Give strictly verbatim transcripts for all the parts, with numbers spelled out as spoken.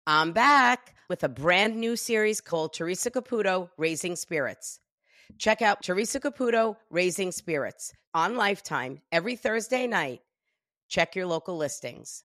I'm back with a brand new series called Teresa Caputo, Raising Spirits. Check out Teresa Caputo, Raising Spirits on Lifetime every Thursday night. Check your local listings.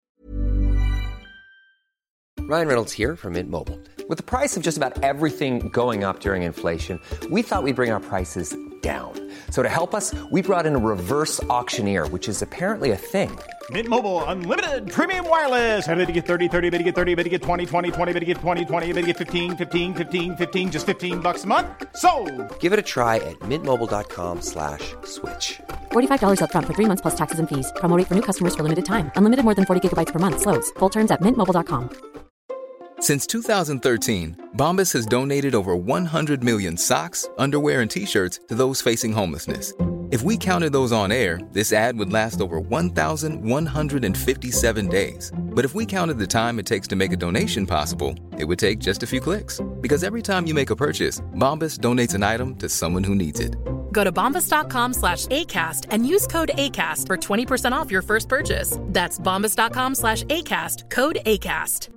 Ryan Reynolds here from Mint Mobile. With the price of just about everything going up during inflation, we thought we'd bring our prices down. So to help us, we brought in a reverse auctioneer, which is apparently a thing. Mint Mobile Unlimited Premium Wireless. How to get thirty, thirty, how to get thirty, how to get twenty, twenty, twenty, how to get twenty, twenty, how to get fifteen, fifteen, fifteen, fifteen, just fifteen bucks a month? Sold! Give it a try at mintmobile.com slash switch. forty-five dollars up front for three months plus taxes and fees. Promo rate for new customers for limited time. Unlimited more than forty gigabytes per month. Slows full terms at mint mobile dot com. Since two thousand thirteen, Bombas has donated over one hundred million socks, underwear, and T-shirts to those facing homelessness. If we counted those on air, this ad would last over one thousand one hundred fifty-seven days. But if we counted the time it takes to make a donation possible, it would take just a few clicks. Because every time you make a purchase, Bombas donates an item to someone who needs it. Go to bombas.com slash ACAST and use code ACAST for twenty percent off your first purchase. That's bombas.com slash ACAST, code ACAST.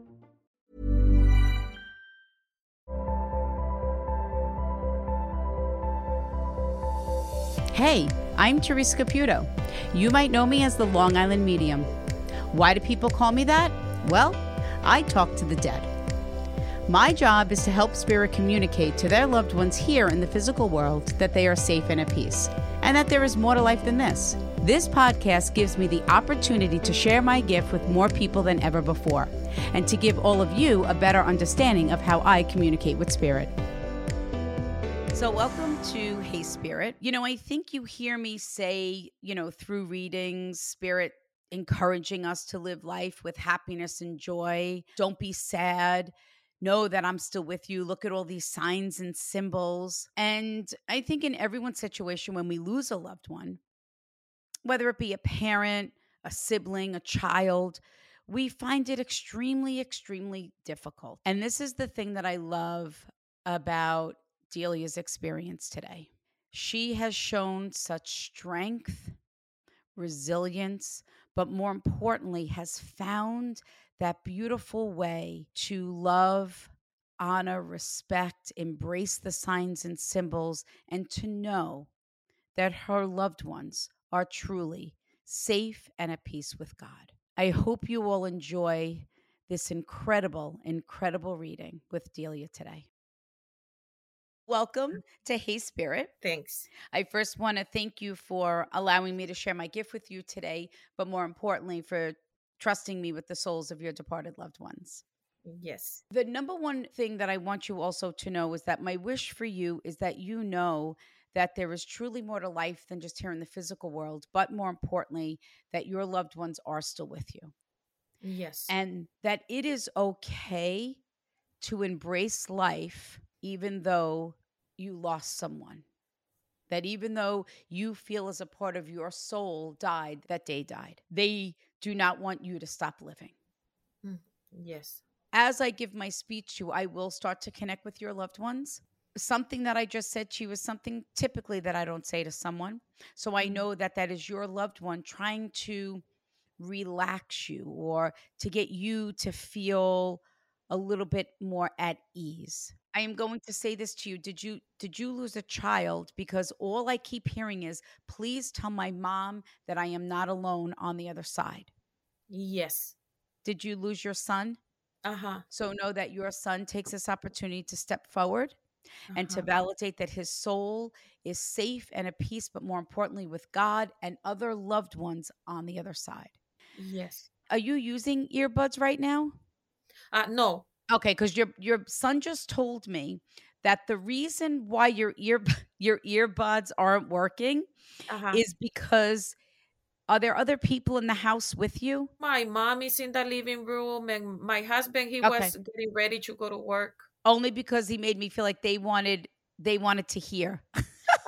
Hey, I'm Teresa Caputo. You might know me as the Long Island Medium. Why do people call me that? Well, I talk to the dead. My job is to help spirit communicate to their loved ones here in the physical world that they are safe and at peace, and that there is more to life than this. This podcast gives me the opportunity to share my gift with more people than ever before, and to give all of you a better understanding of how I communicate with spirit. So welcome to Hey Spirit. You know, I think you hear me say, you know, through readings, Spirit encouraging us to live life with happiness and joy. Don't be sad. Know that I'm still with you. Look at all these signs and symbols. And I think in everyone's situation, when we lose a loved one, whether it be a parent, a sibling, a child, we find it extremely, extremely difficult. And this is the thing that I love about Delia's experience today. She has shown such strength, resilience, but more importantly, has found that beautiful way to love, honor, respect, embrace the signs and symbols, and to know that her loved ones are truly safe and at peace with God. I hope you all enjoy this incredible, incredible reading with Delia today. Welcome to Hey Spirit. Thanks. I first want to thank you for allowing me to share my gift with you today, but more importantly, for trusting me with the souls of your departed loved ones. Yes. The number one thing that I want you also to know is that my wish for you is that you know that there is truly more to life than just here in the physical world, but more importantly, that your loved ones are still with you. Yes. And that it is okay to embrace life even though you lost someone. That even though you feel as a part of your soul died, that day died. They do not want you to stop living. Mm, yes. As I give my speech to, I will start to connect with your loved ones. Something that I just said to you is something typically that I don't say to someone. So I know that that is your loved one trying to relax you or to get you to feel a little bit more at ease. I am going to say this to you. Did you did you lose a child? Because all I keep hearing is, please tell my mom that I am not alone on the other side. Yes. Did you lose your son? Uh-huh. So know that your son takes this opportunity to step forward uh-huh. and to validate that his soul is safe and at peace, but more importantly with God and other loved ones on the other side. Yes. Are you using earbuds right now? Uh, no. Okay, because your your son just told me that the reason why your ear your earbuds aren't working uh-huh. is because are there other people in the house with you? My mom is in the living room, and my husband he Okay. was getting ready to go to work. Only because he made me feel like they wanted they wanted to hear.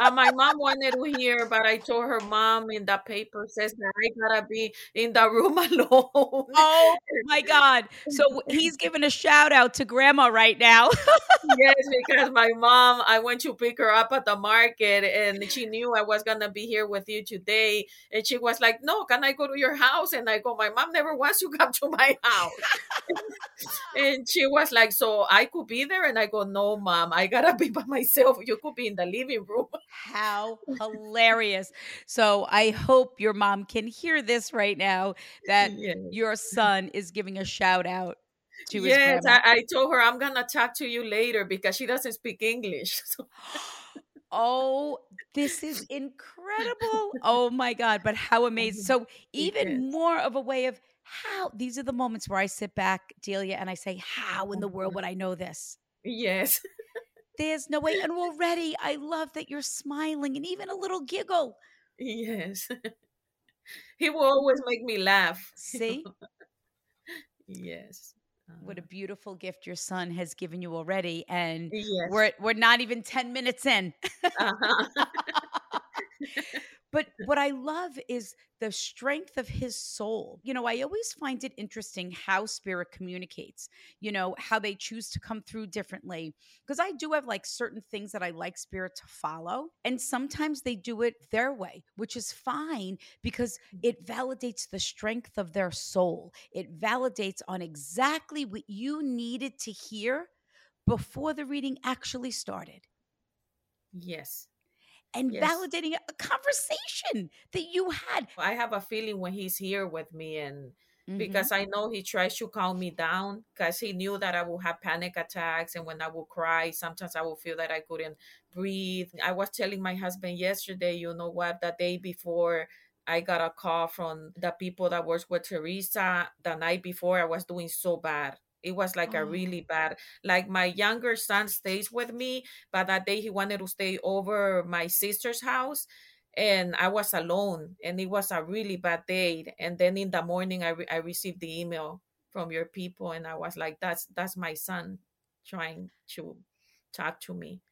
Uh, my mom wanted to hear, but I told her, Mom, in the paper says that I gotta be in the room alone. Oh my God. So he's giving a shout out to grandma right now. Yes, because my mom, I went to pick her up at the market and she knew I was gonna be here with you today. And she was like, No, can I go to your house? And I go, My mom never wants to come to my house. And she was like, So I could be there? And I go, No, Mom, I gotta be by myself. You could be in the living room. How hilarious. So I hope your mom can hear this right now that Yes. your son is giving a shout out to his Yes, grandma. I, I told her I'm gonna talk to you later because she doesn't speak English. So- Oh, this is incredible. Oh my God. But how amazing. So even Yes. more of a way of how these are the moments where I sit back, Delia, and I say, how in the world would I know this? Yes. There's no way. And already I love that you're smiling and even a little giggle. Yes. He will always make me laugh. See? Yes. What a beautiful gift your son has given you already. And Yes. we're we're not even ten minutes in. Uh-huh. But what I love is the strength of his soul. You know, I always find it interesting how spirit communicates, you know, how they choose to come through differently. Because I do have like certain things that I like spirit to follow. And sometimes they do it their way, which is fine because it validates the strength of their soul. It validates on exactly what you needed to hear before the reading actually started. Yes. And Yes. validating a conversation that you had. I have a feeling when he's here with me, and Mhm. because I know he tries to calm me down because he knew that I will have panic attacks, and when I will cry, sometimes I will feel that I couldn't breathe. I was telling my husband yesterday, you know what, the day before I got a call from the people that works with Teresa, the night before I was doing so bad. It was like a Oh. really bad, like my younger son stays with me, but that day he wanted to stay over my sister's house and I was alone and it was a really bad day. And then in the morning, I, re- I received the email from your people and I was like, that's, that's my son trying to talk to me.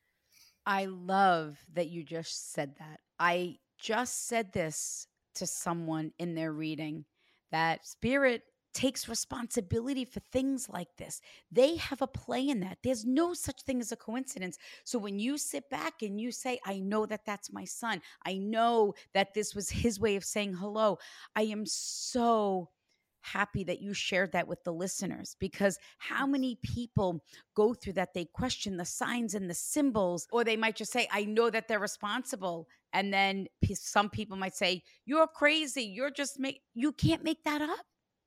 I love that you just said that. I just said this to someone in their reading that spirit takes responsibility for things like this. They have a play in that. There's no such thing as a coincidence. So when you sit back and you say, I know that that's my son, I know that this was his way of saying hello, I am so happy that you shared that with the listeners because how many people go through that? They question the signs and the symbols, or they might just say, I know that they're responsible. And then p- some people might say, you're crazy. You're just make, you can't make that up.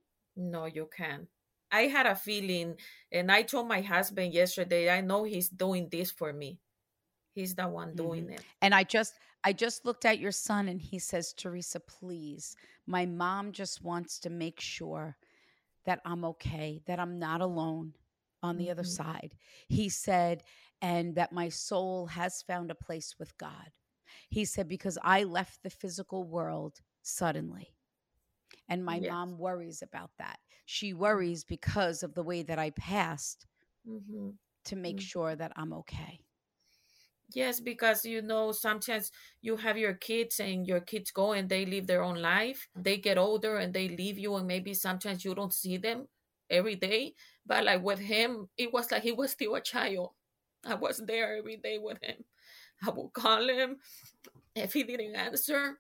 No, you can't. I had a feeling, and I told my husband yesterday, I know he's doing this for me. He's the one doing Mhm. it. And I just, I just looked at your son and he says, Teresa, please, my mom just wants to make sure that I'm okay, that I'm not alone on the other Mhm. side. He said, and that my soul has found a place with God. He said, because I left the physical world suddenly. And my Yes. mom worries about that. She worries because of the way that I passed Mhm. to make Mm. sure that I'm okay. Yes, because you know, sometimes you have your kids and your kids go and they live their own life. They get older and they leave you, and maybe sometimes you don't see them every day. But like with him, it was like he was still a child. I was there every day with him. I would call him. If he didn't answer,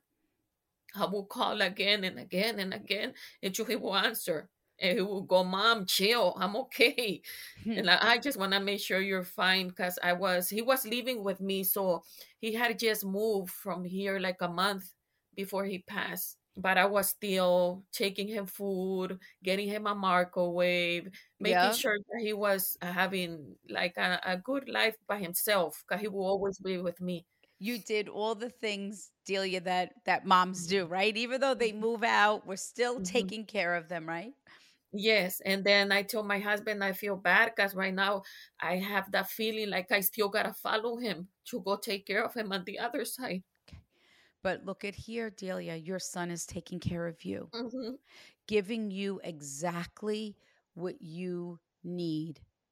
I would call again and again and again until he will answer. And he will go, Mom, chill. I'm okay. And I, I just want to make sure you're fine because I was, he was living with me. So he had just moved from here like a month before he passed. But I was still taking him food, getting him a microwave, making Yeah. sure that he was having like a, a good life by himself because he will always be with me. You did all the things, Delia, that that moms do, right? Even though they move out, we're still Mhm. taking care of them, right? Yes, and then I told my husband I feel bad because right now I have that feeling like I still gotta follow him to go take care of him on the other side. But look at here, Delia, your son is taking care of you, Hmm. giving you exactly what you need.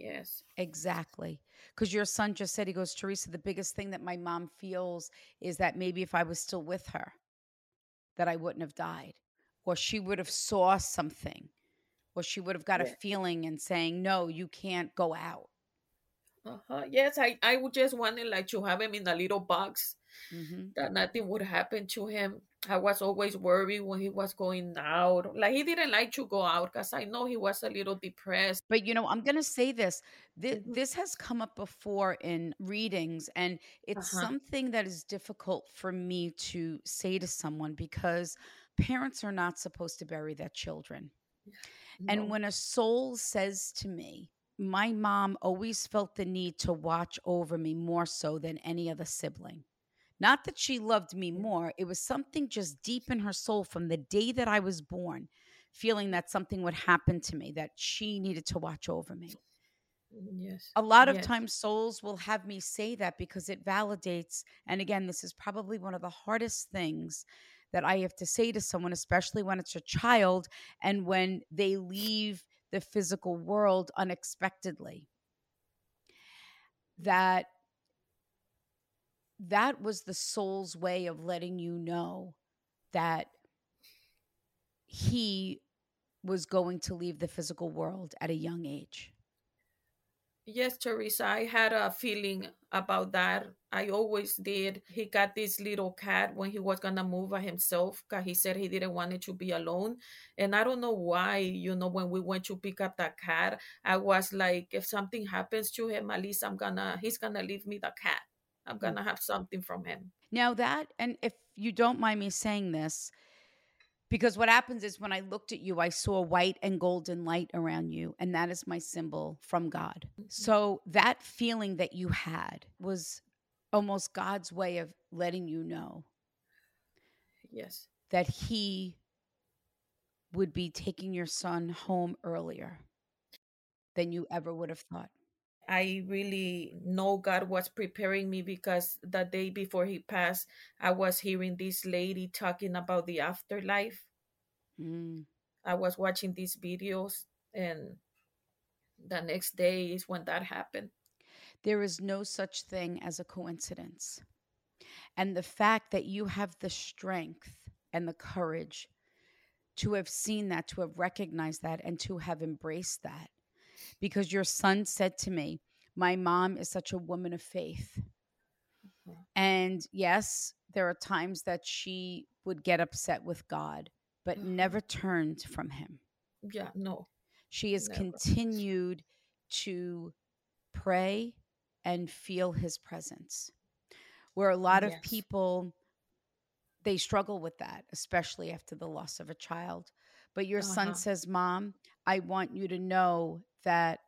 Yes. Exactly. Because your son just said, he goes, Teresa, the biggest thing that my mom feels is that maybe if I was still with her, that I wouldn't have died, or she would have saw something, or she would have got a Yeah. feeling and saying, no, you can't go out. Uh-huh. Yes, I, I would just wanted like to have him in a little box Mm-hmm. that nothing would happen to him. I was always worried when he was going out. Like he didn't like to go out because I know he was a little depressed. But, you know, I'm going to say this. This, Mhm. this has come up before in readings, and it's Uh-huh. something that is difficult for me to say to someone because parents are not supposed to bury their children. And No. when a soul says to me, my mom always felt the need to watch over me more so than any other sibling. Not that she loved me more, it was something just deep in her soul from the day that I was born, feeling that something would happen to me, that she needed to watch over me. Yes. A lot of Yes. times souls will have me say that because it validates. And again, this is probably one of the hardest things that I have to say to someone, especially when it's a child and when they leave the physical world unexpectedly. That that was the soul's way of letting you know that he was going to leave the physical world at a young age. Yes, Teresa, I had a feeling about that. I always did. He got this little cat when he was gonna move by himself because he said he didn't want it to be alone. And I don't know why, you know, when we went to pick up that cat, I was like, if something happens to him, at least I'm gonna, he's gonna leave me the cat. I'm gonna have something from him. Now that, and if you don't mind me saying this, because what happens is when I looked at you, I saw white and golden light around you, and that is my symbol from God. So that feeling that you had was almost God's way of letting you know Yes. that he would be taking your son home earlier than you ever would have thought. I really know God was preparing me because the day before he passed, I was hearing this lady talking about the afterlife. Mm. I was watching these videos, and the next day is when that happened. There is no such thing as a coincidence. And the fact that you have the strength and the courage to have seen that, to have recognized that, and to have embraced that. Because your son said to me, my mom is such a woman of faith. Mhm. And yes, there are times that she would get upset with God, but Uh-huh. never turned from him. Yeah, no. She has Never. continued to pray and feel his presence. Where a lot of Yes. people, they struggle with that, especially after the loss of a child. But your son Uh-huh. says, Mom, I want you to know that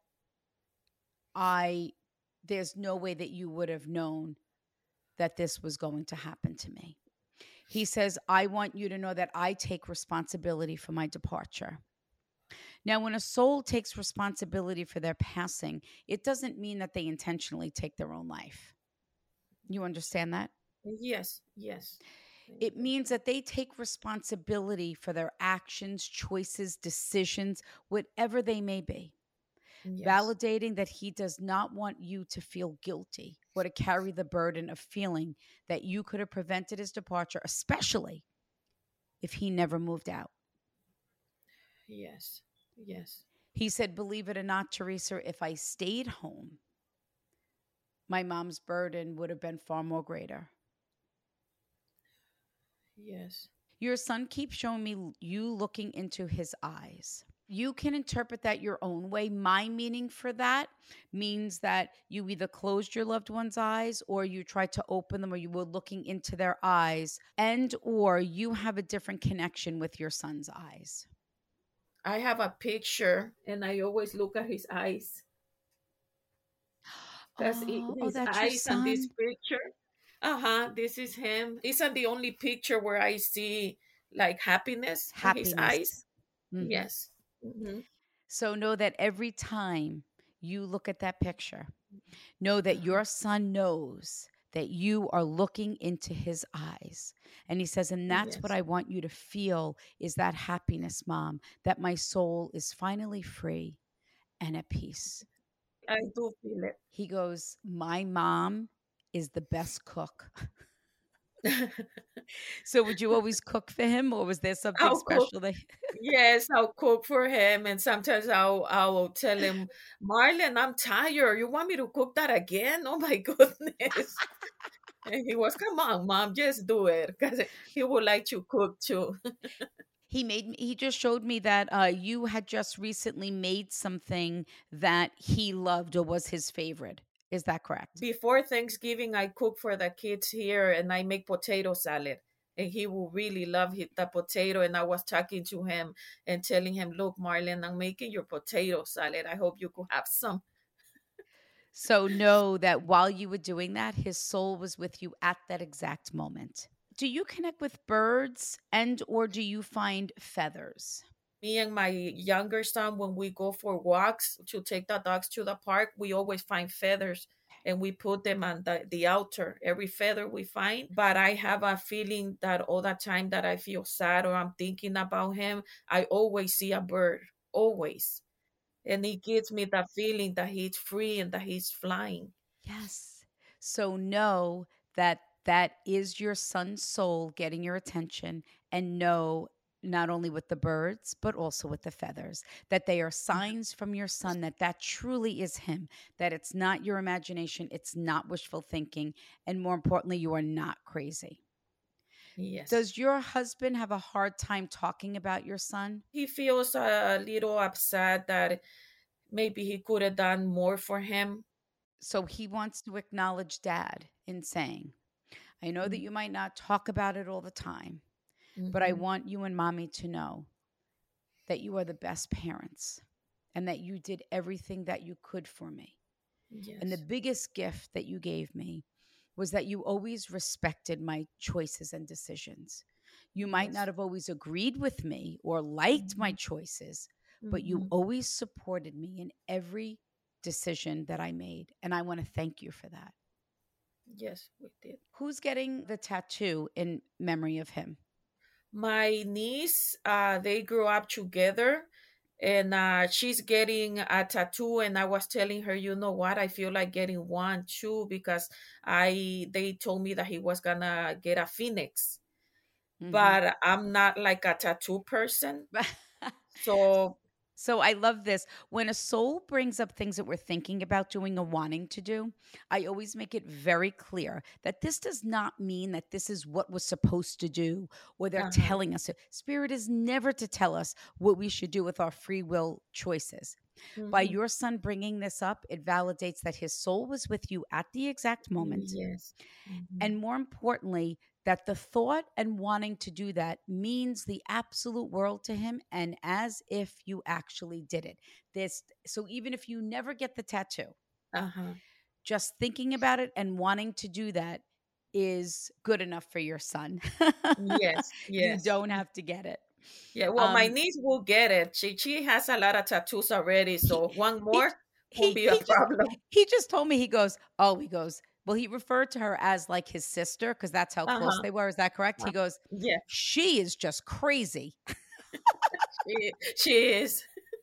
I, there's no way that you would have known that this was going to happen to me. He says, I want you to know that I take responsibility for my departure. Now, when a soul takes responsibility for their passing, it doesn't mean that they intentionally take their own life. You understand that? Yes, yes. It means that they take responsibility for their actions, choices, decisions, whatever they may be. Yes. Validating that he does not want you to feel guilty or to carry the burden of feeling that you could have prevented his departure, especially if he never moved out. Yes, yes. He said, believe it or not, Teresa, if I stayed home, my mom's burden would have been far more greater. Yes. Your son keeps showing me you looking into his eyes. You can interpret that your own way. My meaning for that means that you either closed your loved one's eyes or you tried to open them or you were looking into their eyes and or you have a different connection with your son's eyes. I have a picture and I always look at his eyes. Because Oh, oh, his that's your eyes on this son? picture. Uh-huh. This is him. This is the only picture where I see like happiness, in his Happiness. eyes. Mhm. Yes. Mhm. So know that every time you look at that picture, know that your son knows that you are looking into his eyes. And he says, and that's Yes. what I want you to feel is that happiness, Mom, that my soul is finally free and at peace. I do feel He goes, my mom is the best cook. it. So would you always cook for him, or was there something I'll cook. special that Yes, I'll cook for him, and sometimes I'll I'll tell him, Marlon, I'm tired. You want me to cook that again? Oh my goodness. And he was, come on, mom, just do it. Because he would like to cook too. he made me, he just showed me that uh, you had just recently made something that he loved or was his favorite. Is that correct? Before Thanksgiving, I cook for the kids here and I make potato salad. And he will really love it, the potato. And I was talking to him and telling him, look, Marlon, I'm making your potato salad. I hope you could have some. So know that while you were doing that, his soul was with you at that exact moment. Do you connect with birds and or do you find feathers? Me and my younger son, when we go for walks to take the dogs to the park, we always find feathers and we put them on the, the altar, every feather we find. But I have a feeling that all the time that I feel sad or I'm thinking about him, I always see a bird, always. And it gives me that feeling that he's free and that he's flying. Yes. So know that that is your son's soul getting your attention, and know not only with the birds, but also with the feathers, that they are signs from your son that that truly is him, that it's not your imagination, it's not wishful thinking, and more importantly, you are not crazy. Yes. Does your husband have a hard time talking about your son? He feels a little upset that maybe he could have done more for him. So he wants to acknowledge dad in saying, I know that you might not talk about it all the time, Mm-hmm. but I want you and mommy to know that you are the best parents and that you did everything that you could for me. Yes. And the biggest gift that you gave me was that you always respected my choices and decisions. You might Yes. not have always agreed with me or liked Mm-hmm. my choices, but you Mhm. always supported me in every decision that I made. And I want to thank you for that. Yes, we did. Who's getting the tattoo in memory of him? My niece, uh, they grew up together, and uh, she's getting a tattoo. And I was telling her, you know what? I feel like getting one too because I they told me that he was gonna get a phoenix, Mhm. but I'm not like a tattoo person, so. So I love this. When a soul brings up things that we're thinking about doing or wanting to do, I always make it very clear that this does not mean that this is what we're supposed to do or they're Uh-huh. telling us. Spirit is never to tell us what we should do with our free will choices. By Mhm. your son bringing this up, it validates that his soul was with you at the exact moment. Yes. Mhm. And more importantly, that the thought and wanting to do that means the absolute world to him, and as if you actually did it. This, so even if you never get the tattoo, Uh-huh. just thinking about it and wanting to do that is good enough for your son. Yes. You Yes. don't have to get it. Yeah, well, my Um, niece will get it. She she has a lot of tattoos already, so one he, more won't he, be a he just, problem. he just told me, he goes, oh, he goes, well, he referred to her as like his sister because that's how close Uh-huh. they were. Is that correct? He goes, Yeah, she is just crazy. she, she is.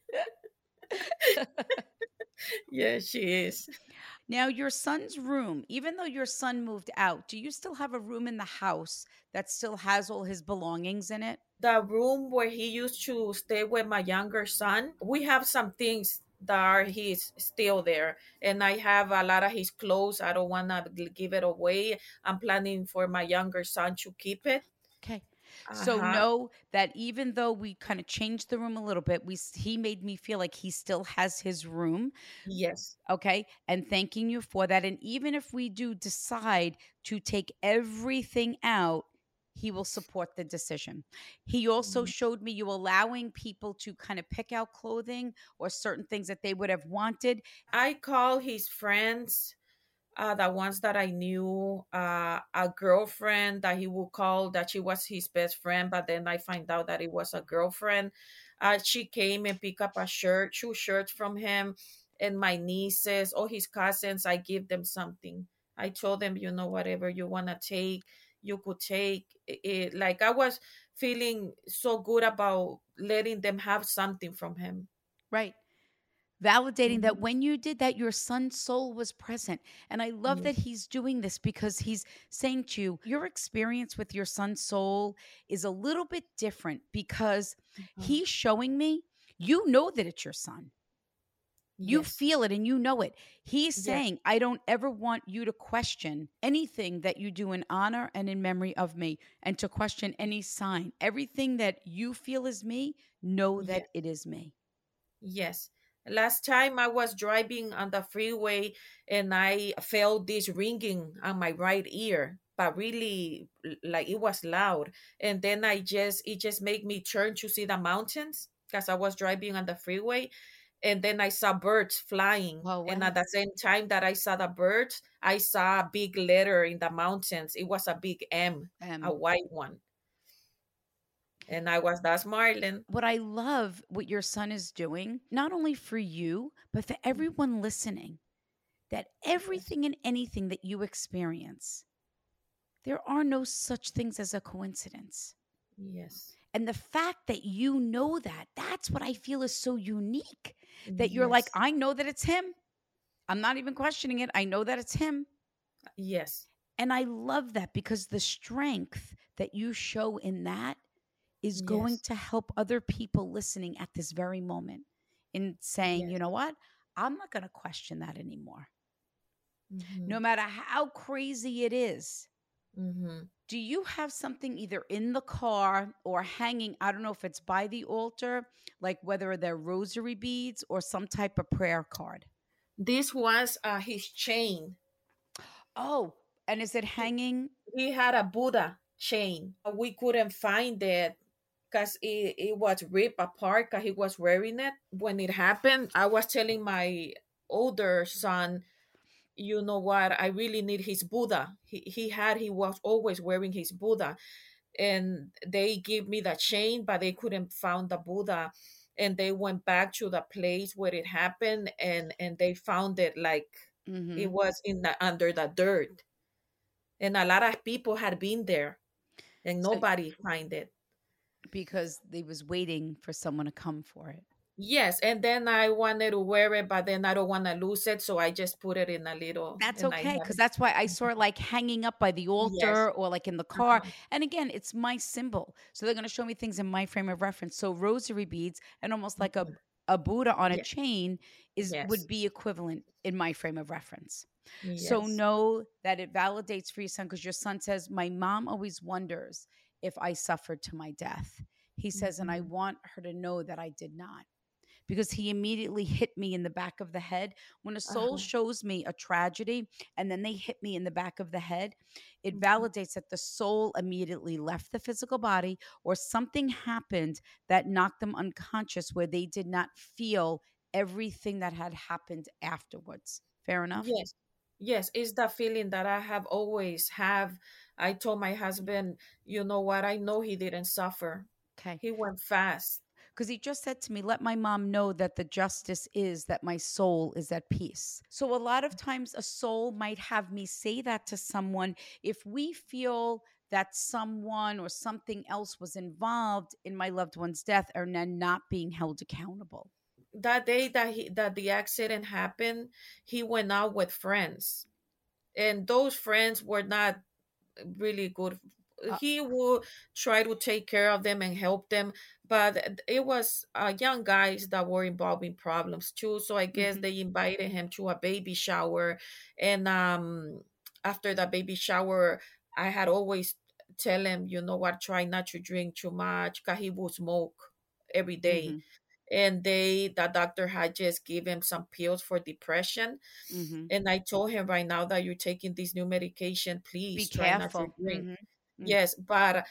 Yeah, she is. Now, your son's room, even though your son moved out, do you still have a room in the house that still has all his belongings in it? The room where he used to stay with my younger son, we have some things that are he's still there, and I have a lot of his clothes. I don't want to give it away. I'm planning for my younger son to keep it. Okay. So Uh-huh. know that even though we kind of changed the room a little bit, we he made me feel like he still has his room. Yes. Okay. And thanking you for that. And even if we do decide to take everything out, he will support the decision. He also Mhm. showed me you allowing people to kind of pick out clothing or certain things that they would have wanted. I call his friends, uh, the ones that I knew, uh, a girlfriend that he would call that she was his best friend, but then I find out that it was a girlfriend. Uh, she came and picked up a shirt, two shirts from him, and my nieces, all his cousins, I give them something. I told them, you know, whatever you want to take, you could take it. Like I was feeling so good about letting them have something from him. Right. Validating that Mhm. when you did that, your son's soul was present. And I love that Yes. he's doing this because he's saying to you, your experience with your son's soul is a little bit different because Uh-huh. he's showing me, you know that it's your son. You Yes. feel it and you know it. He's Yes. saying, I don't ever want you to question anything that you do in honor and in memory of me, and to question any sign. Everything that you feel is me, know Yes. that it is me. Yes. Last time I was driving on the freeway and I felt this ringing on my right ear, but really l- like it was loud. And then I just, it just made me turn to see the mountains because I was driving on the freeway. And then I saw birds flying. Oh, And wow. at the same time that I saw the birds, I saw a big letter in the mountains. It was a big M, a Um, white one. And I was, that's Marlon. what I love what your son is doing, not only for you, but for everyone listening, that everything and anything that you experience, there are no such things as a coincidence. Yes. And the fact that you know that, that's what I feel is so unique. That you're like, Yes. I know that it's him. I'm not even questioning it. I know that it's him. Yes. And I love that because the strength that you show in that is going Yes. to help other people listening at this very moment in saying, Yes. you know what? I'm not going to question that anymore. Mhm. No matter how crazy it is. Mhm. Do you have something either in the car or hanging? I don't know if it's by the altar, like whether they're rosary beads or some type of prayer card. This was uh, his chain. Oh, and is it hanging? He had a Buddha chain. We couldn't find it because it, it was ripped apart because he was wearing it. When it happened, I was telling my older son, you know what, I really need his Buddha. He, he had, he was always wearing his Buddha. And they gave me the chain, but they couldn't find the Buddha. And they went back to the place where it happened, and, and they found it like Mm-hmm. it was in the under the dirt. And a lot of people had been there and So- nobody find it. Because they was waiting for someone to come for it. Yes, and then I wanted to wear it, but then I don't want to lose it, so I just put it in a little. That's and I okay, have because it- that's why I saw it like hanging up by the altar or like in the car. Uh-huh. And again, it's my symbol. So they're going to show me things in my frame of reference. So rosary beads and almost like a, a Buddha on a Yes. chain is Yes. would be equivalent in my frame of reference. Yes. So know that it validates for your son, because your son says, my mom always wonders if I suffered to my death. He says, and I Mhm. want her to know that I did not. Because he immediately hit me in the back of the head. When a soul Uh-huh. shows me a tragedy and then they hit me in the back of the head, it Mhm. validates that the soul immediately left the physical body, or something happened that knocked them unconscious where they did not feel everything that had happened afterwards. Fair enough? Yes. Yes, it's the feeling that I have always have. I told my husband, you know what, I know he didn't suffer. Okay. He went fast. Because he just said to me, let my mom know that the justice is that my soul is at peace. So a lot of times a soul might have me say that to someone if we feel that someone or something else was involved in my loved one's death and then not being held accountable. That day that he that the accident happened, he went out with friends. And those friends were not really good. Uh, He would try to take care of them and help them, but it was uh, young guys that were involved in problems too. So I guess Mhm. they invited him to a baby shower, and um, after the baby shower, I had always tell him, you know what, try not to drink too much, cause he would smoke every day. Mhm. And they, the doctor had just given him some pills for depression. Mhm. And I told him, right now that you're taking this new medication, please Be try not to careful. drink. Mhm. Mm. Yes, but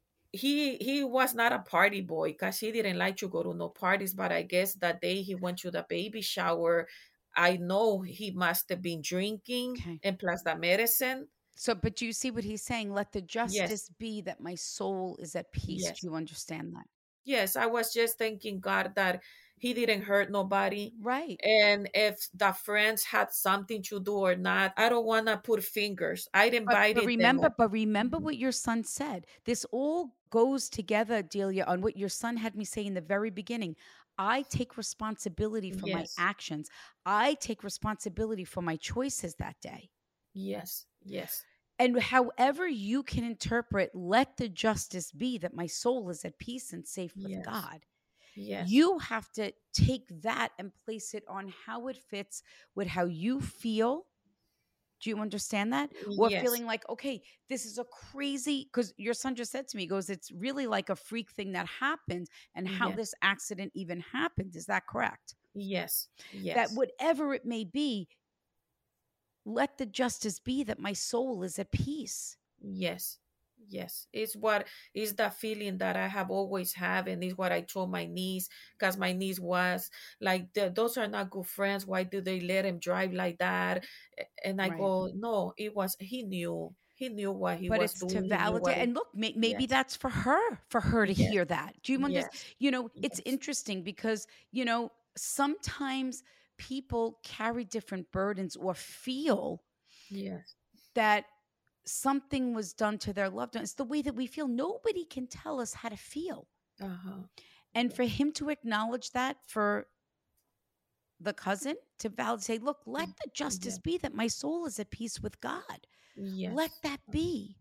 he he was not a party boy because he didn't like to go to no parties. But I guess that day he went to the baby shower, I know he must have been drinking, Okay. and plus the medicine. So, but do you see what he's saying? Let the justice Yes. be that my soul is at peace. Yes. Do you understand that? Yes, I was just thanking God that he didn't hurt nobody. Right. And if the friends had something to do or not, I don't want to put fingers. I But, invited but remember, them. but remember what your son said. This all goes together, Delia, on what your son had me say in the very beginning. I take responsibility for my Yes. actions. I take responsibility for my choices that day. Yes. Yes. And however you can interpret, let the justice be that my soul is at peace and safe with Yes. God. Yes. You have to take that and place it on how it fits with how you feel. Do you understand that? Or Yes. feeling like, okay, this is a crazy, because your son just said to me, he goes, it's really like a freak thing that happened and how Yes. this accident even happened. Is that correct? Yes. Yes. That whatever it may be, let the justice be that my soul is at peace. Yes. Yes. It's what is the feeling that I have always had, and is what I told my niece, because my niece was like, those are not good friends. Why do they let him drive like that? And I Right. go, no, it was, he knew. He knew what he But was it's doing. to He knew validate. what he- And look, may, maybe Yes. that's for her, for her to Yes. hear that. Do you understand? Yes. You know, it's Yes. interesting because, you know, sometimes people carry different burdens or feel Yes. that something was done to their loved one. It's the way that we feel. Nobody can tell us how to feel. Uh-huh. And Yes. for him to acknowledge that for the cousin to validate, say, look, let the justice Yes. be that my soul is at peace with God. Yes. Let that be.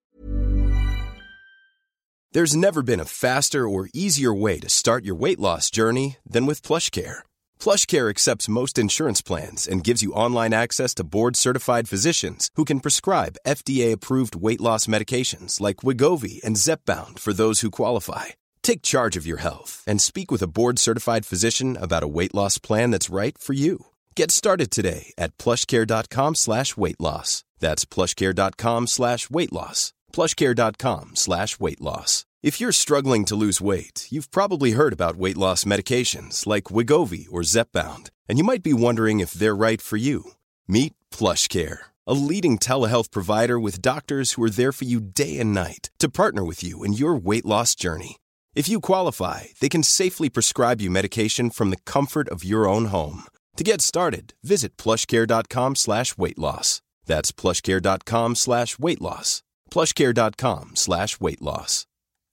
There's never been a faster or easier way to start your weight loss journey than with PlushCare. PlushCare accepts most insurance plans and gives you online access to board-certified physicians who can prescribe F D A-approved weight loss medications like Wegovy and Zepbound for those who qualify. Take charge of your health and speak with a board-certified physician about a weight loss plan that's right for you. Get started today at plushcare.com slash weight loss. That's plushcare.com slash weight loss. plushcare.com slash weight loss. If you're struggling to lose weight, you've probably heard about weight loss medications like Wegovy or Zepbound, and you might be wondering if they're right for you. Meet PlushCare, a leading telehealth provider with doctors who are there for you day and night to partner with you in your weight loss journey. If you qualify, they can safely prescribe you medication from the comfort of your own home. To get started, visit plushcare.com slash weight loss. That's plushcare.com slash weight loss. plushcare.com slash weight loss.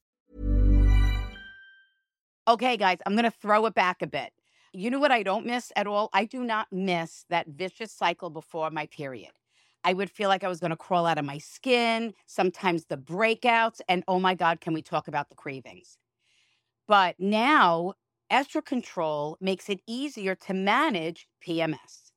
Okay, guys, I'm going to throw it back a bit. You know what I don't miss at all? I do not miss that vicious cycle before my period. I would feel like I was going to crawl out of my skin, sometimes the breakouts, and oh my God, can we talk about the cravings? But now, Estro Control makes it easier to manage P M S.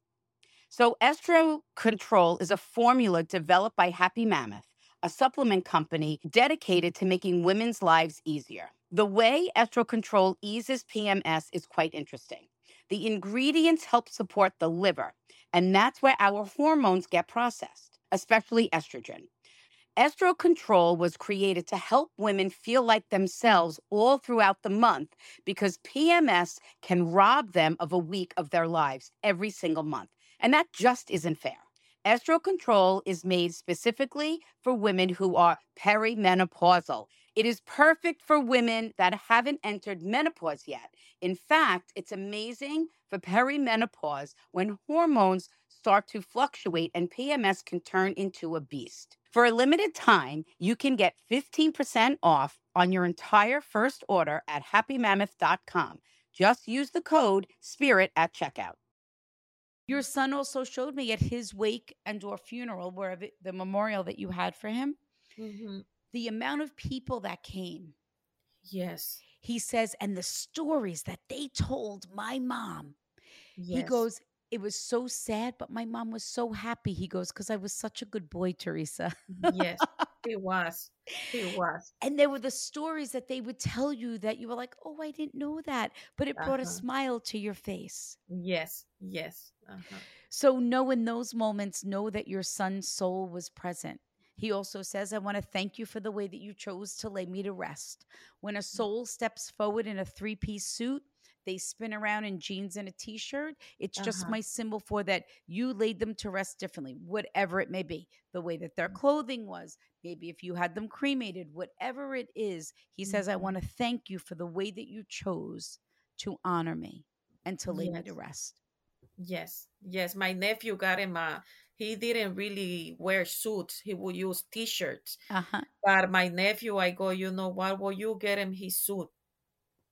So Estro Control is a formula developed by Happy Mammoth, a supplement company dedicated to making women's lives easier. The way Estro Control eases P M S is quite interesting. The ingredients help support the liver, and that's where our hormones get processed, especially estrogen. Estro Control was created to help women feel like themselves all throughout the month because P M S can rob them of a week of their lives every single month. And that just isn't fair. Estro Control is made specifically for women who are perimenopausal. It is perfect for women that haven't entered menopause yet. In fact, it's amazing for perimenopause when hormones start to fluctuate and P M S can turn into a beast. For a limited time, you can get fifteen percent off on your entire first order at happy mammoth dot com. Just use the code SPIRIT at checkout. Your son also showed me at his wake and or funeral, where the, the memorial that you had for him, Mm-hmm. the amount of people that came. Yes. He says, and the stories that they told my mom. Yes. He goes, it was so sad, but my mom was so happy. He goes, because I was such a good boy, Teresa. Yes, he was. He was. And there were the stories that they would tell you that you were like, oh, I didn't know that. But it brought Uh-huh. a smile to your face. Yes, yes. Uh-huh. So know in those moments, know that your son's soul was present. He also says, I want to thank you for the way that you chose to lay me to rest. When a soul steps forward in a three-piece suit, they spin around in jeans and a t-shirt. It's just Uh-huh. my symbol for that you laid them to rest differently, whatever it may be. The way that their clothing was, maybe if you had them cremated, whatever it is. He says, I Mhm. want to thank you for the way that you chose to honor me and to lay me Yes. to rest. Yes, yes. My nephew got him a, he didn't really wear suits. He would use t-shirts. Uh-huh. But my nephew, I go, you know what? Will you get him his suit?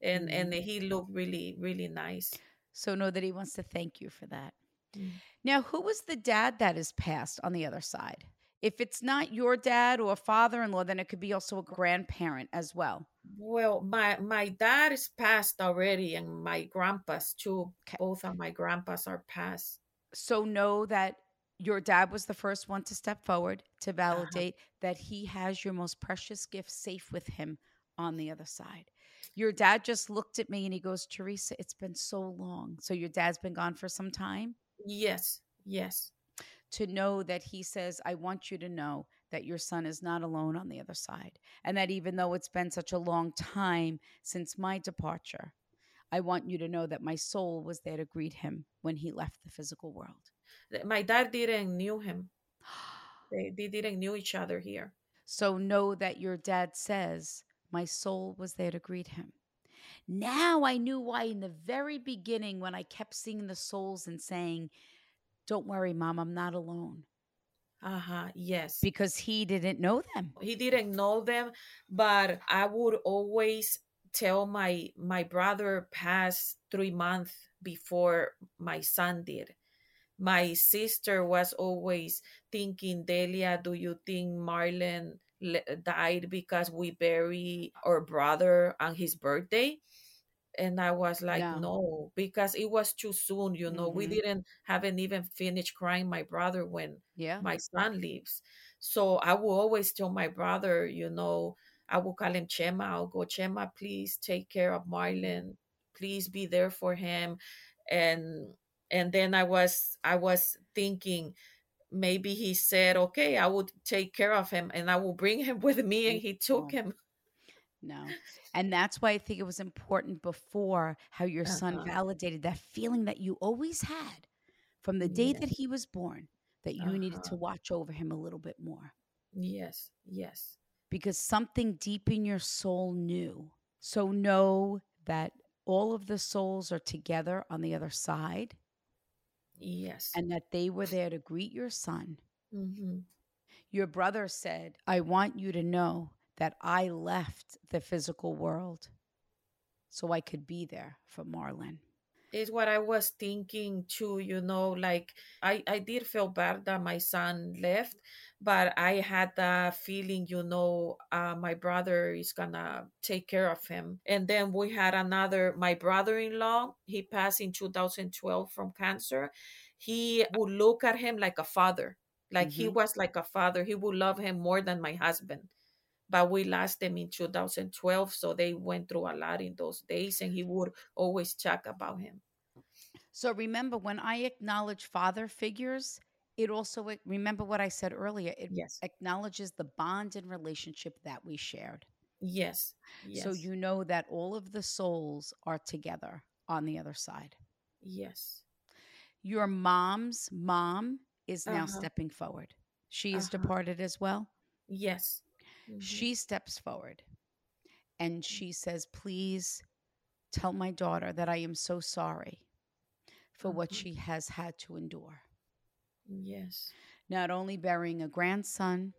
and Mm. and he looked really, really nice. So know that he wants to thank you for that. Mm. Now, who was the dad that is passed on the other side? If it's not your dad or father-in-law, then it could be also a grandparent as well. Well, my my dad is passed already, and my grandpas too. Okay. Both of my grandpas are passed. So know that your dad was the first one to step forward to Uh-huh. validate that he has your most precious gift safe with him on the other side. Your dad just looked at me and he goes, Teresa, it's been so long. So your dad's been gone for some time? Yes, yes. To know that he says, I want you to know that your son is not alone on the other side. And that even though it's been such a long time since my departure, I want you to know that my soul was there to greet him when he left the physical world. My dad didn't knew him. They, they didn't knew each other here. So know that your dad says, my soul was there to greet him. Now I knew why in the very beginning when I kept seeing the souls and saying, don't worry, Mom, I'm not alone. Uh-huh, yes. Because he didn't know them. He didn't know them, but I would always tell my my brother passed three months before my son did. My sister was always thinking, Delia, do you think Marlon le- died because we bury our brother on his birthday? And I was like, No. no, because it was too soon. You know, we Mhm. didn't haven't even finished crying my brother when Yeah. my son leaves. So I will always tell my brother, you know, I will call him Chema. I'll go, Chema, please take care of Marlon. Please be there for him. And and then I was I was thinking maybe he said, okay, I will take care of him and I will bring him with me. And he took No. him. No. And that's why I think it was important before how your son Uh-huh. validated that feeling that you always had from the day Yes. that he was born, that you needed to Uh-huh. watch over him a little bit more. Yes, yes. Because something deep in your soul knew. So know that all of the souls are together on the other side Yes. and that they were there to greet your son. Mm-hmm. Your brother said, I want you to know that I left the physical world so I could be there for Marlon. It's what I was thinking too, you know, like I, I did feel bad that my son left, but I had that feeling, you know, uh, my brother is gonna take care of him. And then we had another, my brother-in-law, he passed in two thousand twelve from cancer. He would look at him like a father, like he Mhm. was like a father. He would love him more than my husband. But we lost them in two thousand twelve, so they went through a lot in those days, and he would always talk about him. So remember, when I acknowledge father figures, it also, remember what I said earlier, it Yes. acknowledges the bond and relationship that we shared. Yes. Yes. So you know that all of the souls are together on the other side. Yes. Your mom's mom is now Uh-huh. stepping forward. She is Uh-huh. departed as well. Yes. Mhm. She steps forward and she says, please tell my daughter that I am so sorry for what Uh-huh. she has had to endure. Yes. Not only burying a grandson,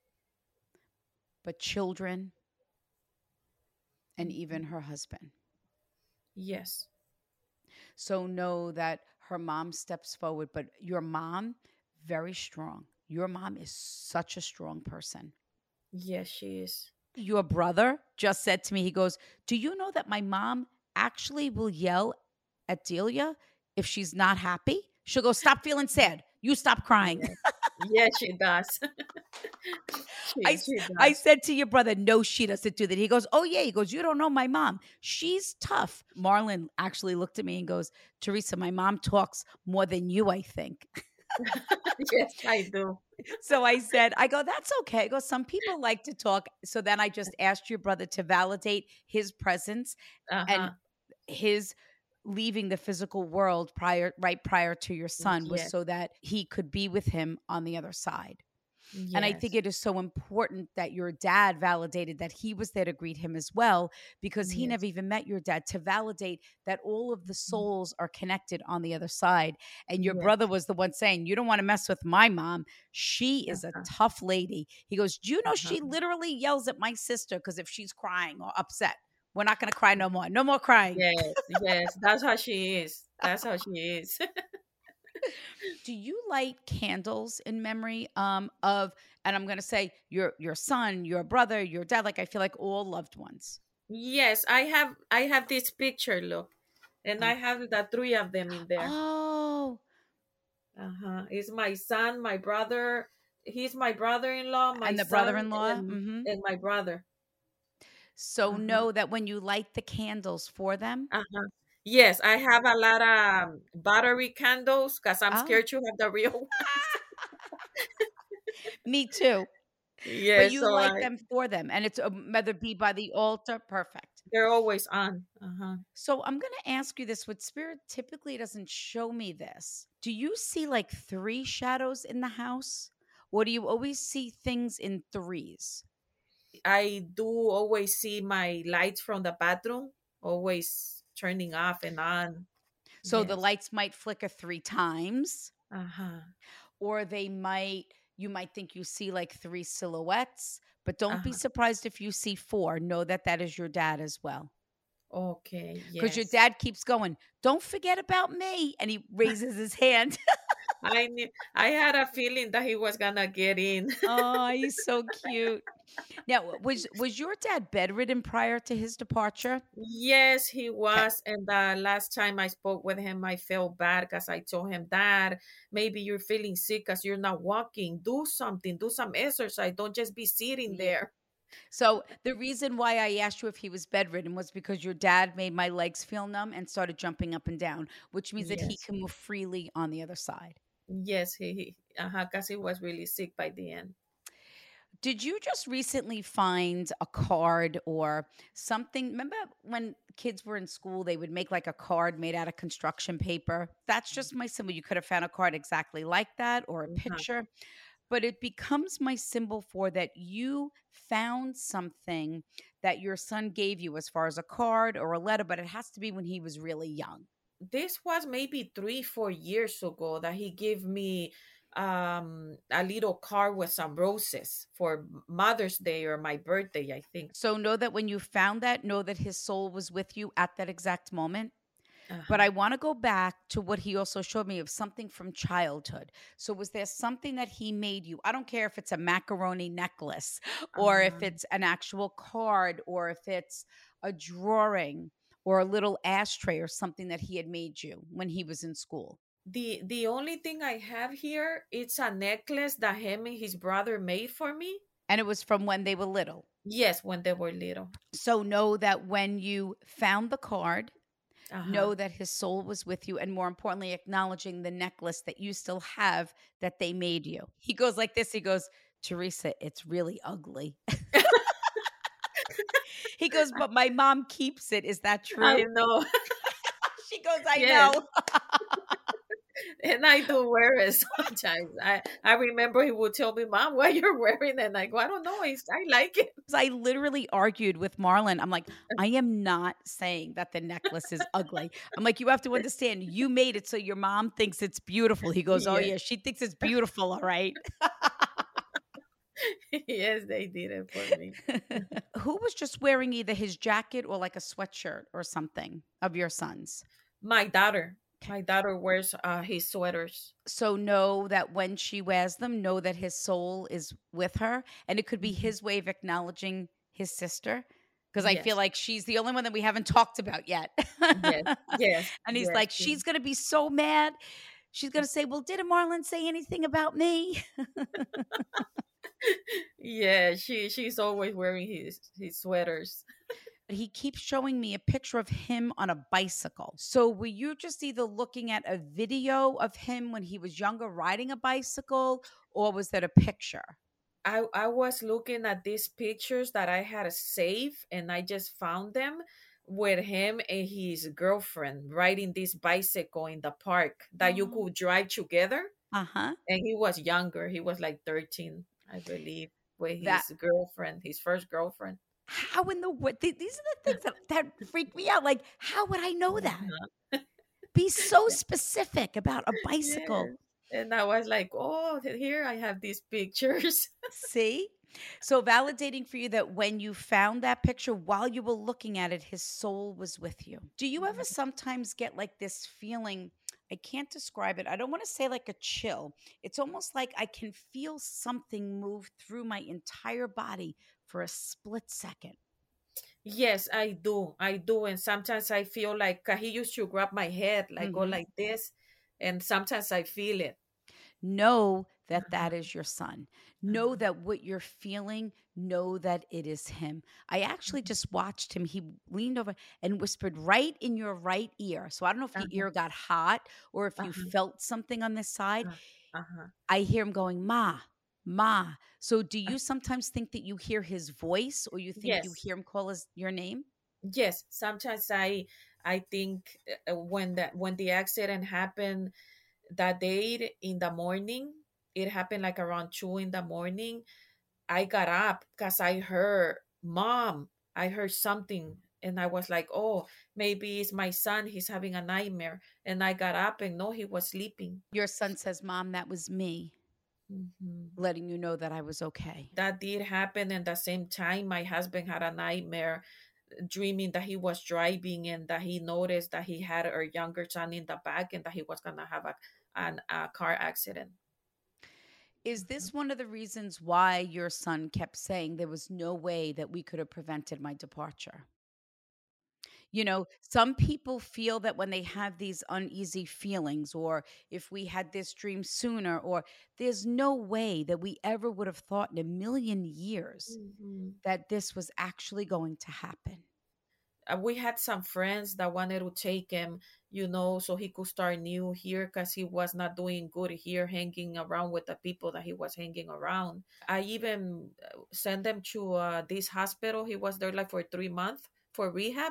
but children and even her husband. Yes. So know that her mom steps forward, but your mom, very strong. Your mom is such a strong person. Yes, she is. Your brother just said to me, he goes, do you know that my mom actually will yell at Delia if she's not happy? She'll go, stop feeling sad. You stop crying. Yes, yes she does. she, I, she does. I said to your brother, no, she doesn't do that. He goes, oh, yeah. He goes, you don't know my mom. She's tough. Marlon actually looked at me and goes, Teresa, my mom talks more than you, I think. Yes, I do. So I said, I go, that's okay. I go, some people like to talk. So then I just asked your brother to validate his presence Uh-huh. and his leaving the physical world prior, right prior to your son was Yes. so that he could be with him on the other side. And I think Yes. it is so important that your dad validated that he was there to greet him as well, because he Yes. never even met your dad, to validate that all of the souls are connected on the other side. And your Yes. brother was the one saying, you don't want to mess with my mom. She is a Uh-huh. tough lady. He goes, do you know she Uh-huh. literally yells at my sister because if she's crying or upset We're not going to cry no more. No more crying. Yes, yes. That's how she is. That's how she is. Do you light candles in memory um, of, and I'm going to say your your son, your brother, your dad, like I feel like all loved ones? Yes, I have I have this picture, look. And Oh. I have the three of them in there. Oh. Uh-huh. It's my son, my brother. He's my brother-in-law, my And the son, brother-in-law? and, Mhm. and my brother. So Uh-huh. know that when you light the candles for them. Uh-huh. Yes, I have a lot of um, battery candles because I'm Oh. scared to have the real ones. Me too. Yeah, But you so light I, them for them, and it's uh, whether it be by the altar, perfect. they're always on. Uh-huh. So I'm going to ask you this. With spirit, typically doesn't show me this. Do you see like three shadows in the house, or do you always see things in threes? I do always see my lights from the bathroom always turning off and on. So the Yes. lights might flicker three times, Uh-huh. or they might, you might think you see like three silhouettes, but don't be Uh-huh. surprised if you see four. Know that that is your dad as well. Okay, Because your yes. dad keeps going, don't forget about me. And he raises his hand. I knew, I had a feeling that he was gonna get in. Oh, he's so cute. Now, was was your dad bedridden prior to his departure? Yes, he Okay. was. And the last time I spoke with him, I felt bad because I told him, Dad, maybe you're feeling sick because you're not walking. Do something, do some exercise. Don't just be sitting Yeah. there. So the reason why I asked you if he was bedridden was because your dad made my legs feel numb and started jumping up and down, which means that he Yes. can move freely on the other side. Yes, he, he uh-huh, because he was really sick by the end. Did you just recently find a card or something? Remember when kids were in school, they would make like a card made out of construction paper? That's just my symbol. You could have found a card exactly like that or a Uh-huh. picture, but it becomes my symbol for that you found something that your son gave you as far as a card or a letter, but it has to be when he was really young. This was maybe three, four years ago that he gave me um a little card with some roses for Mother's Day or my birthday, I think. So know that when you found that, know that his soul was with you at that exact moment. Uh-huh. But I want to go back to what he also showed me of something from childhood. So was there something that he made you? I don't care if it's a macaroni necklace or if Uh-huh. it's an actual card or if it's a drawing or a little ashtray or something that he had made you when he was in school. The the only thing I have here, it's a necklace that him and his brother made for me. And it was from when they were little. Yes, when they were little. So know that when you found the card, Uh-huh. know that his soul was with you, and more importantly, acknowledging the necklace that you still have that they made you. He goes like this. He goes, Teresa, it's really ugly. He goes, but my mom keeps it. Is that true? I know. She goes, I Yes. know. And I do wear it sometimes. I, I remember he would tell me, Mom, why you're wearing it? And I go, I don't know. It's, I like it. I literally argued with Marlon. I'm like, I am not saying that the necklace is ugly. I'm like, you have to understand, you made it so your mom thinks it's beautiful. He goes, oh, Yes. yeah, she thinks it's beautiful. All right. Yes, they did it for me. Who was just wearing either his jacket or like a sweatshirt or something of your son's? My daughter. My daughter wears uh, his sweaters. So know that when she wears them, know that his soul is with her. And it could be Mhm. his way of acknowledging his sister. Because I Yes. feel like she's the only one that we haven't talked about yet. Yes, yes. And he's yes, like, she- she's going to be so mad. She's going to say, well, didn't Marlon say anything about me? Yeah, she she's always wearing his his sweaters. He keeps showing me a picture of him on a bicycle. So were you just either looking at a video of him when he was younger riding a bicycle, or was that a picture? I I was looking at these pictures that I had saved, and I just found them with him and his girlfriend riding this bicycle in the park that you Oh. could drive together. Uh-huh. And he was younger. He was like thirteen, I believe, with his That- girlfriend, his first girlfriend. How in the what? These are the things that, that freak me out. Like, how would I know that? Uh-huh. Be so specific about a bicycle. Yes. And I was like, oh, here I have these pictures. See? So validating for you that when you found that picture, while you were looking at it, his soul was with you. Do you ever sometimes get like this feeling? I can't describe it. I don't want to say like a chill. It's almost like I can feel something move through my entire body for a split second. Yes, I do. I do. And sometimes I feel like uh, he used to grab my head, like go Mhm. like this. And sometimes I feel it. Know that that is your son. Know that what you're feeling, know that it is him. I actually just watched him. He leaned over and whispered right in your right ear. So I don't know if your Uh-huh. ear got hot or if you Uh-huh. felt something on this side. Uh, Uh-huh. I hear him going, Ma, Ma. So do you sometimes think that you hear his voice or you think you Yes. hear him call his your name? Yes. Sometimes I I think uh, when that when the accident happened that day in the morning, it happened like around two in the morning. I got up because I heard mom. I heard something and I was like, oh, maybe it's my son. He's having a nightmare. And I got up and no, he was sleeping. Your son says, Mom, that was me, Mhm. letting you know that I was okay. That did happen. And the same time, my husband had a nightmare, dreaming that he was driving and that he noticed that he had a younger son in the back and that he was going to have a, an, a car accident. Is this one of the reasons why your son kept saying there was no way that we could have prevented my departure? You know, some people feel that when they have these uneasy feelings, or if we had this dream sooner, or there's no way that we ever would have thought in a million years Mhm. that this was actually going to happen. Uh, we had some friends that wanted to take him, you know, so he could start new here because he was not doing good here, hanging around with the people that he was hanging around. I even uh, sent them to uh, this hospital. He was there like for three months for rehab,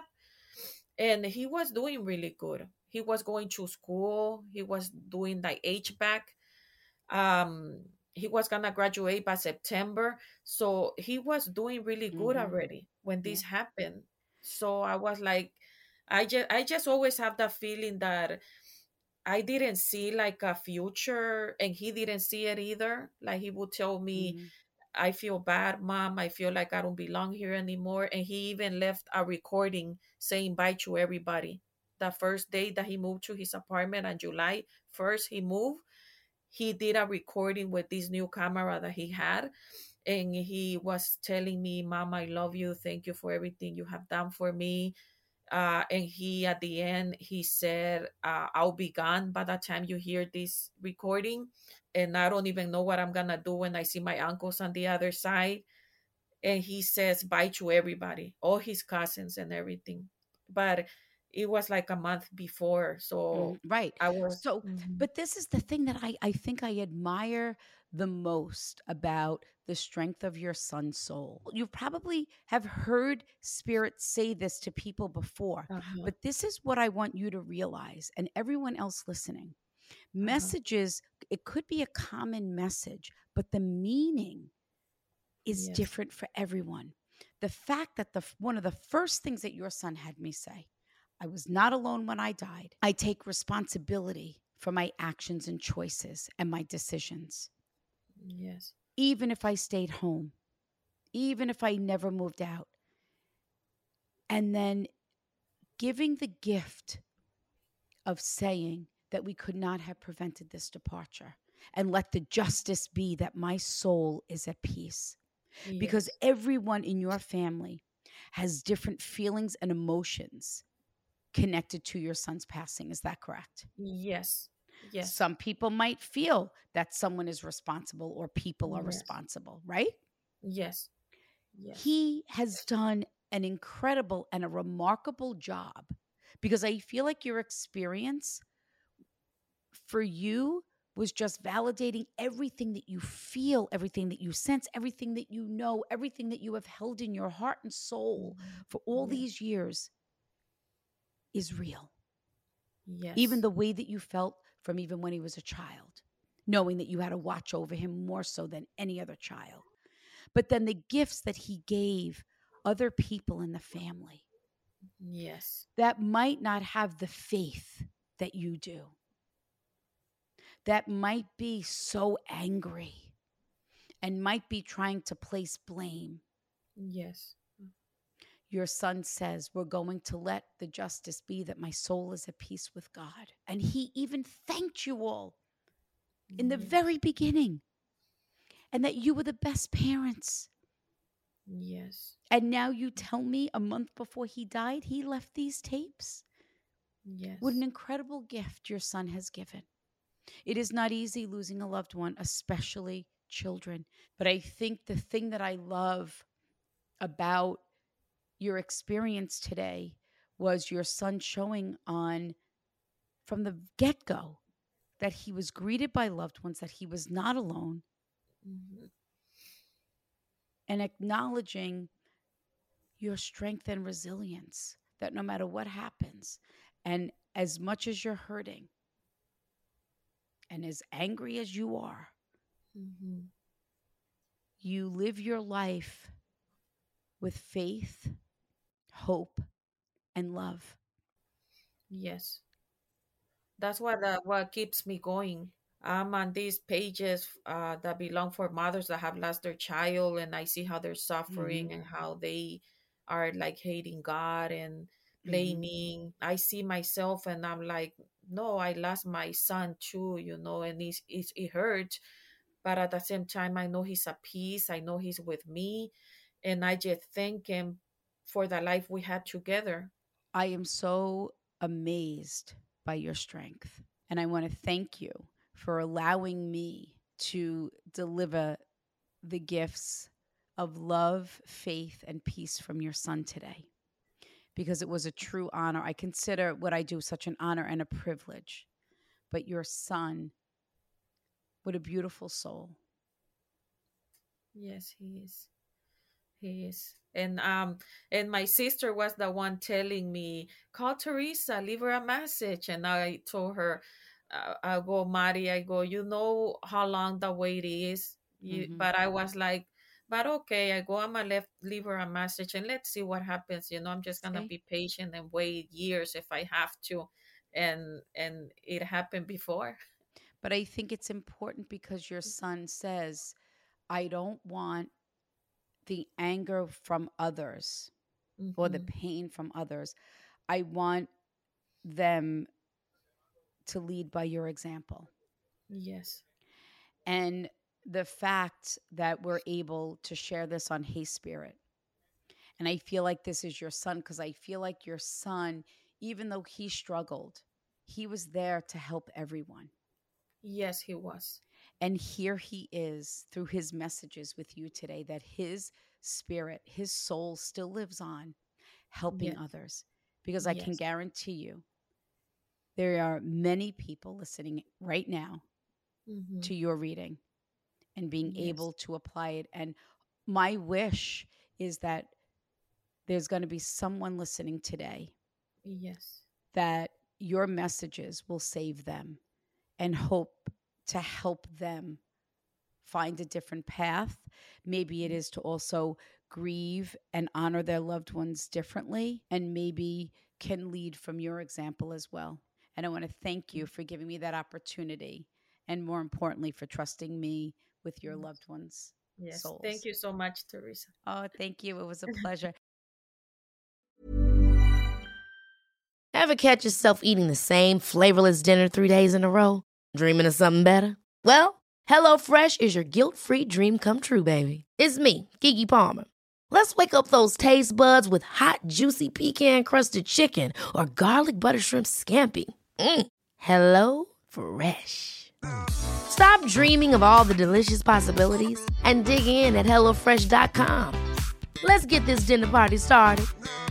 and he was doing really good. He was going to school. He was doing like H B A C. Um, he was gonna graduate by September, so he was doing really good Mhm. already when this Yeah. happened. So I was like, I just I just always have that feeling that I didn't see like a future and he didn't see it either. Like he would tell me, Mhm. I feel bad, mom. I feel like I don't belong here anymore. And he even left a recording saying bye to everybody. The first day that he moved to his apartment on July first, he moved. He did a recording with this new camera that he had. And he was telling me, Mom, I love you. Thank you for everything you have done for me. Uh, and he, at the end, he said, uh, I'll be gone by the time you hear this recording. And I don't even know what I'm going to do when I see my uncles on the other side. And he says bye to everybody, all his cousins and everything. But it was like a month before. So Mhm. Right. I was, So, Mhm. but this is the thing that I, I think I admire the most about the strength of your son's soul. You probably have heard spirits say this to people before, Uh-huh. but this is what I want you to realize and everyone else listening. Messages, it could be a common message, but the meaning is Yes. different for everyone. The fact that the one of the first things that your son had me say, I was not alone when I died. I take responsibility for my actions and choices and my decisions. Yes. Even if I stayed home, even if I never moved out. And then giving the gift of saying that we could not have prevented this departure, and let the justice be that my soul is at peace. Because Yes. everyone in your family has different feelings and emotions connected to your son's passing. Is that correct? Yes. Yes. Some people might feel that someone is responsible or people are Yes. responsible, right? Yes. Yes. He has done an incredible and a remarkable job, because I feel like your experience for you was just validating everything that you feel, everything that you sense, everything that you know, everything that you have held in your heart and soul for all Yes. these years is real. Yes. Even the way that you felt from even when he was a child, knowing that you had to watch over him more so than any other child. But then the gifts that he gave other people in the family Yes. that might not have the faith that you do, that might be so angry and might be trying to place blame. Yes. Your son says, we're going to let the justice be that my soul is at peace with God. And he even thanked you all in the Yes. very beginning, and that you were the best parents. Yes. And now you tell me a month before he died, he left these tapes? Yes. What an incredible gift your son has given. It is not easy losing a loved one, especially children. But I think the thing that I love about your experience today was your son showing on from the get-go that he was greeted by loved ones, that he was not alone, Mm-hmm. and acknowledging your strength and resilience, that no matter what happens, and as much as you're hurting and as angry as you are, Mm-hmm. you live your life with faith, hope, and love. Yes. That's what uh, what keeps me going. I'm on these pages uh, that belong for mothers that have lost their child, and I see how they're suffering Mhm. and how they are like hating God and Mhm. blaming. I see myself, and I'm like, no, I lost my son too, you know, and it's, it's, it hurts. But at the same time, I know he's at peace. I know he's with me, and I just thank him for the life we had together. I am so amazed by your strength. And I want to thank you for allowing me to deliver the gifts of love, faith, and peace from your son today, because it was a true honor. I consider what I do such an honor and a privilege. But your son, what a beautiful soul. Yes, he is. He is. And um and my sister was the one telling me, call Teresa, leave her a message. And I told her, uh, I go, Mari, I go, you know how long the wait is. You, Mhm. but I was like, but okay, I go, I'm gonna leave, leave her a message and let's see what happens. You know, I'm just gonna See? be patient and wait years if I have to. And and it happened before. But I think it's important because your son says, I don't want the anger from others or the Mhm. pain from others. I want them to lead by your example. Yes. And the fact that we're able to share this on Hey Spirit, and I feel like this is your son, because I feel like your son, even though he struggled, he was there to help everyone. Yes, he was. And here he is through his messages with you today, that his spirit, his soul still lives on, helping Yes. others. Because I can Yes. guarantee you, there are many people listening right now Mhm. to your reading and being Yes. able to apply it. And my wish is that there's going to be someone listening today Yes. that your messages will save them, and hope to help them find a different path. Maybe it is to also grieve and honor their loved ones differently, and maybe can lead from your example as well. And I want to thank you for giving me that opportunity, and more importantly, for trusting me with your loved ones' Yes. souls. Thank you so much, Teresa. Oh, thank you. It was a pleasure. Ever catch yourself eating the same flavorless dinner three days in a row? Dreaming of something better? Well, HelloFresh is your guilt-free dream come true, baby. It's me, Keke Palmer. Let's wake up those taste buds with hot, juicy pecan-crusted chicken or garlic butter shrimp scampi. Mm. Hello Fresh. Stop dreaming of all the delicious possibilities and dig in at hello fresh dot com. Let's get this dinner party started.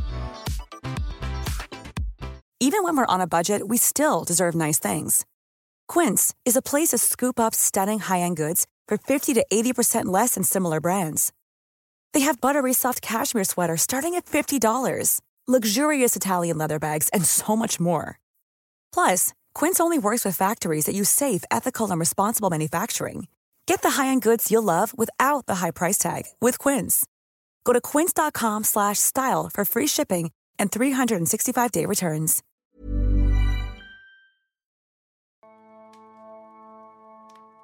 Even when we're on a budget, we still deserve nice things. Quince is a place to scoop up stunning high-end goods for fifty to eighty percent less than similar brands. They have buttery soft cashmere sweaters starting at fifty dollars, luxurious Italian leather bags, and so much more. Plus, Quince only works with factories that use safe, ethical, and responsible manufacturing. Get the high-end goods you'll love without the high price tag with Quince. Go to quince dot com slash style for free shipping and three sixty-five day returns.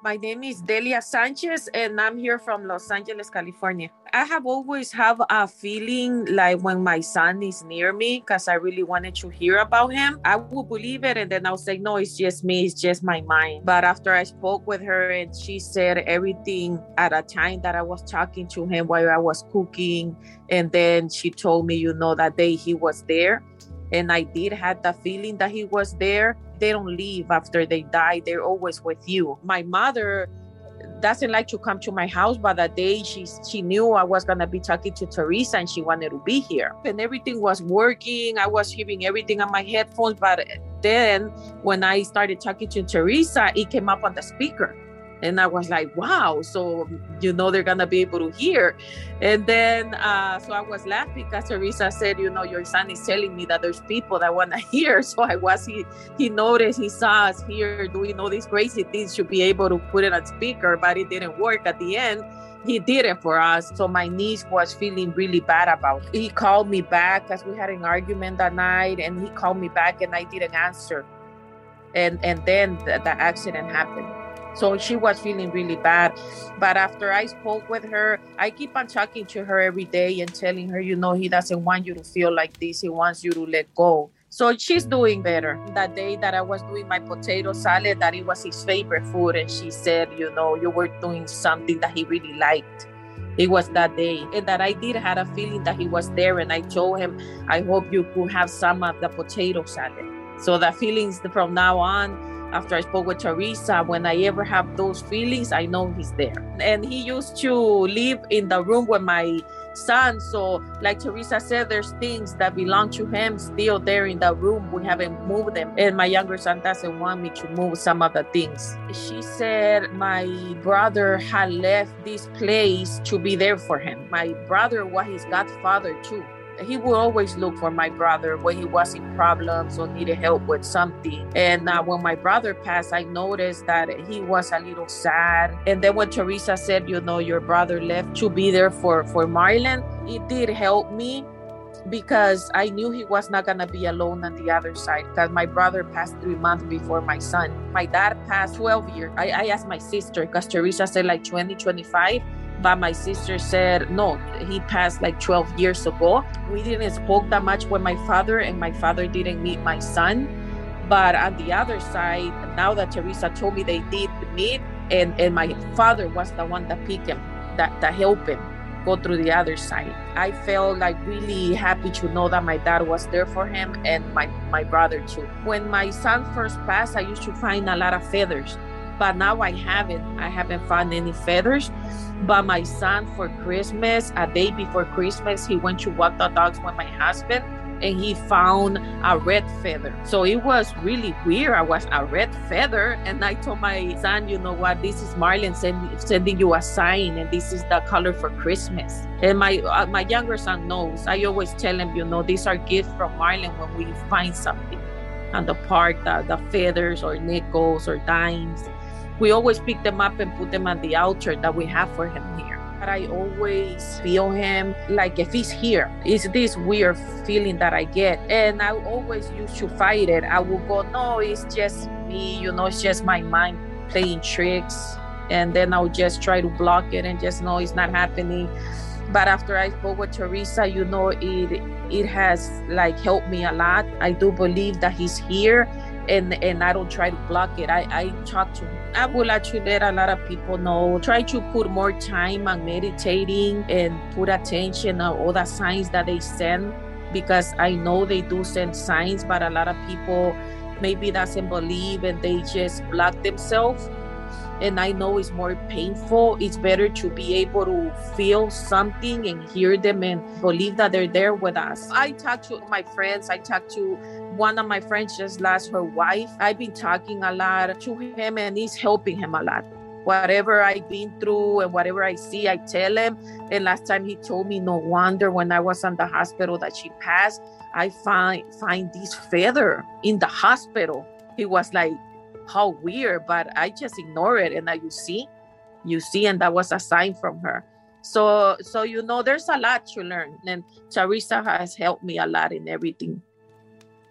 My name is Delia Sanchez, and I'm here from Los Angeles, California. I have always have a feeling like when my son is near me, because I really wanted to hear about him, I would believe it, and then I'll say, no, it's just me, it's just my mind. But after I spoke with her and she said everything at a time that I was talking to him while I was cooking, and then she told me, you know, that day he was there, and I did have the feeling that he was there. They don't leave after they die. They're always with you. My mother doesn't like to come to my house, but that day she she knew I was gonna be talking to Teresa and she wanted to be here. And everything was working. I was hearing everything on my headphones, but then when I started talking to Teresa, it came up on the speaker. And I was like, wow, so, you know, they're going to be able to hear. And then, uh, so I was laughing because Teresa said, you know, your son is telling me that there's people that want to hear. So I was, he, he noticed, he saw us here doing all these crazy things to be able to put it on speaker, but it didn't work at the end. He did it for us. So my niece was feeling really bad about it. He called me back because we had an argument that night, and he called me back and I didn't answer. And, and then the, the accident happened. So she was feeling really bad. But after I spoke with her, I keep on talking to her every day and telling her, you know, he doesn't want you to feel like this. He wants you to let go. So she's doing better. That day that I was doing my potato salad, that it was his favorite food. And she said, you know, you were doing something that he really liked. It was that day. And that I did have a feeling that he was there. And I told him, I hope you could have some of the potato salad. So the feelings from now on, after I spoke with Teresa, when I ever have those feelings, I know he's there. And he used to live in the room with my son. So like Teresa said, there's things that belong to him still there in the room. We haven't moved them. And my younger son doesn't want me to move some of the things. She said my brother had left this place to be there for him. My brother was his godfather too. He would always look for my brother when he was in problems or needed help with something. And uh, when my brother passed, I noticed that he was a little sad. And then when Teresa said, you know, your brother left to be there for, for Marlon, it did help me because I knew he was not going to be alone on the other side because my brother passed three months before my son. My dad passed twelve years. I, I asked my sister because Teresa said like twenty, twenty-five. But my sister said, no, he passed like twelve years ago. We didn't spoke that much with my father, and my father didn't meet my son. But on the other side, now that Teresa told me they did meet, and, and my father was the one that picked him, that, that helped him go through the other side. I felt like really happy to know that my dad was there for him and my, my brother too. When my son first passed, I used to find a lot of feathers. But now I haven't. I haven't found any feathers. But my son for Christmas, a day before Christmas, he went to walk the dogs with my husband and he found a red feather. So it was really weird. I was a red feather. And I told my son, you know what, this is Marlon send, sending you a sign and this is the color for Christmas. And my uh, my younger son knows. I always tell him, you know, these are gifts from Marlon when we find something on the park, the, the feathers or nickels or dimes. We always pick them up and put them on the altar that we have for him here. But I always feel him like if he's here. It's this weird feeling that I get. And I always used to fight it. I will go, no, it's just me. You know, it's just my mind playing tricks. And then I'll just try to block it and just know it's not happening. But after I spoke with Teresa, you know, it it has like helped me a lot. I do believe that he's here. And, and I don't try to block it. I, I talk to him. I would like to let a lot of people know, try to put more time on meditating and put attention on all the signs that they send, because I know they do send signs, but a lot of people maybe doesn't believe and they just block themselves. And I know it's more painful. It's better to be able to feel something and hear them and believe that they're there with us. I talk to my friends. I talk to one of my friends just lost her wife. I've been talking a lot to him and he's helping him a lot. Whatever I've been through and whatever I see, I tell him. And last time he told me, no wonder when I was in the hospital that she passed, I find, find this feather in the hospital. He was like, how weird, but I just ignore it. And now you see, you see, and that was a sign from her. So, so, you know, there's a lot to learn. And Teresa has helped me a lot in everything.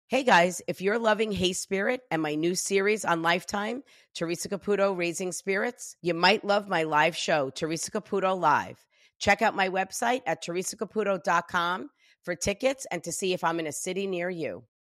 Hey guys, if you're loving Hey Spirit and my new series on Lifetime, Teresa Caputo Raising Spirits, you might love my live show, Teresa Caputo Live. Check out my website at teresa caputo dot com for tickets and to see if I'm in a city near you.